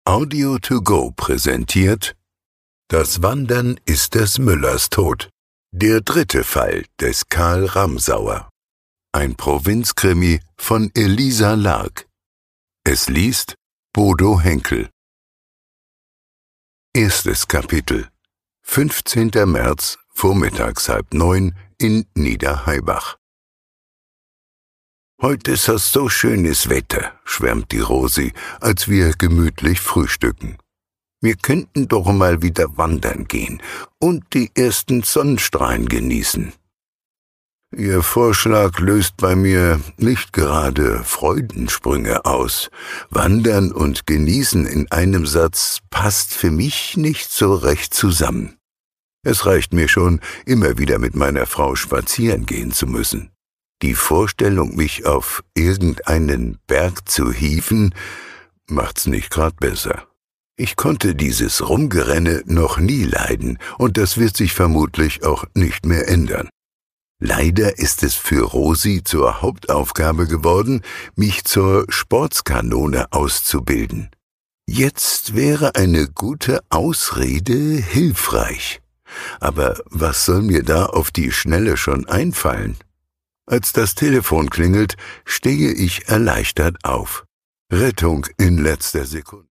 Audio to go präsentiert Das Wandern ist des Müllers Tod. Der dritte Fall des Karl Ramsauer. Ein Provinzkrimi von Elisa Lark. Es liest Bodo Henkel. Erstes Kapitel. 15. März, vormittags 8:30 in Niederheibach. »Heute ist das so schönes Wetter«, schwärmt die Rosi, als wir gemütlich frühstücken. »Wir könnten doch mal wieder wandern gehen und die ersten Sonnenstrahlen genießen.« Ihr Vorschlag löst bei mir nicht gerade Freudensprünge aus. Wandern und Genießen in einem Satz passt für mich nicht so recht zusammen. Es reicht mir schon, immer wieder mit meiner Frau spazieren gehen zu müssen. Die Vorstellung, mich auf irgendeinen Berg zu hieven, macht's nicht grad besser. Ich konnte dieses Rumgerenne noch nie leiden, und das wird sich vermutlich auch nicht mehr ändern. Leider ist es für Rosi zur Hauptaufgabe geworden, mich zur Sportskanone auszubilden. Jetzt wäre eine gute Ausrede hilfreich. Aber was soll mir da auf die Schnelle schon einfallen? Als das Telefon klingelt, stehe ich erleichtert auf. Rettung in letzter Sekunde.